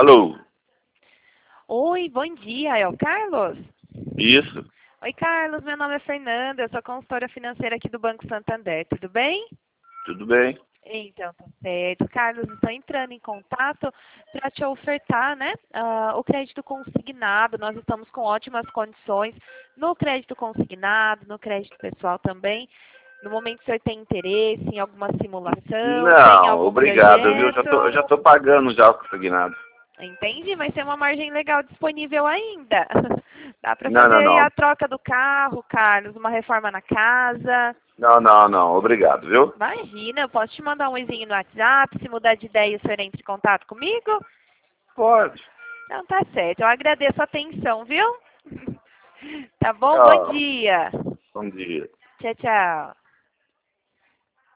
Alô? Oi, bom dia, é o Carlos? Isso, Oi, Carlos, meu nome é Fernanda, eu sou consultora financeira aqui do Banco Santander, tudo bem? tudo bem? Então, tá certo. Carlos, estou entrando em contato para te ofertar, né, o crédito consignado. Nós estamos com ótimas condições no crédito consignado, no crédito pessoal também. No momento, o senhor tem interesse em alguma simulação, tem Não, algum obrigado, viu? Eu projeto? já tô pagando já o consignado. Entendi, mas tem uma margem legal disponível ainda. Dá para Não, fazer não, aí a não. troca do carro, Carlos, uma reforma na casa. Não, não, não, obrigado, viu? Imagina, eu posso te mandar um oizinho no WhatsApp, se mudar de ideia o senhor entra em contato comigo? Pode. Então tá certo, eu agradeço a atenção, viu? Tá bom? Bom Tchau. dia. Bom dia. Tchau, tchau.